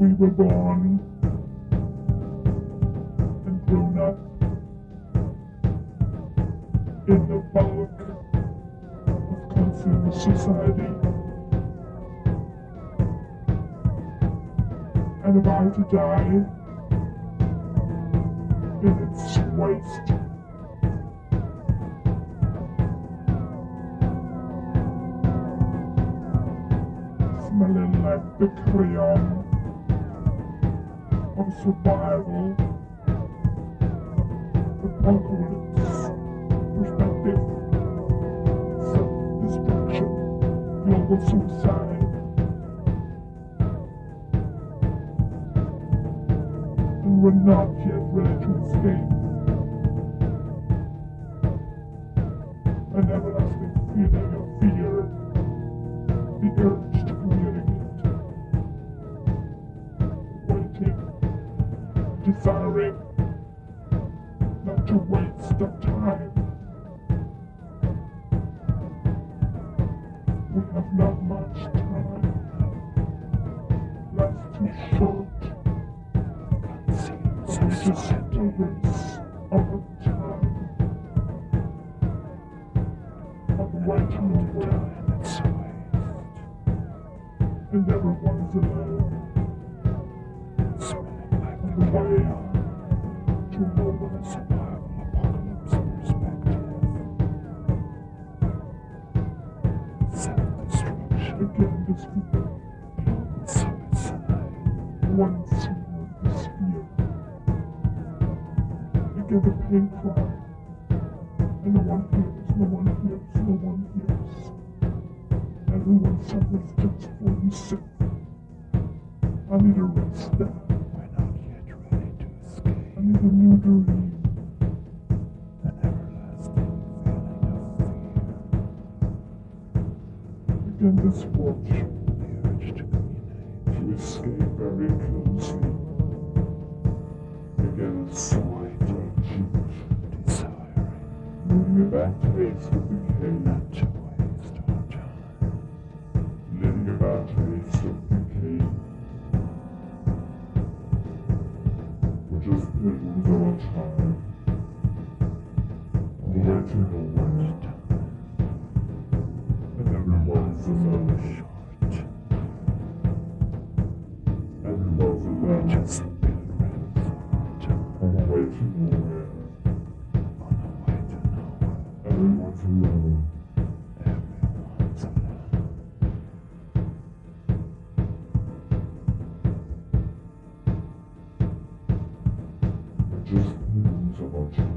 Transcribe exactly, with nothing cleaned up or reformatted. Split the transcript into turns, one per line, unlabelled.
We were born and grown up in the bulk of consumer society and about to die in its waste. Smelling like the crayon of survival, apocalypse, perspective, self-destruction, global suicide, and we're not yet ready to escape. An everlasting feeling of fear, the urge to communicate, waiting, desiring not to waste the time. We have not much time. Life's too short. So we just have to waste our time. I'm waiting away. And everyone's alone. On the way to a moment of survival, apocalypse, perspective, self-destruction, again this fear, suicide, one single this fear, again the pain cry, and no one hears, no one hears, no one hears. Everyone suffers just for himself. I need a rest now. We're not yet ready to escape. I need a new dream. An everlasting feeling of fear. Again this watch. The urge to communicate. To escape very closely. Again a sigh to achieve. Desiring. Moving back to face of decay. Not to waste our time. Living about taste of decay. We're just pilgrims of our time, waiting away, and everyone's alone. Everyone's alone. We're just pilgrims of our time, on our way to nowhere. On our way to nowhere. Everyone's alone. Everyone's alone. Just pilgrims of our time.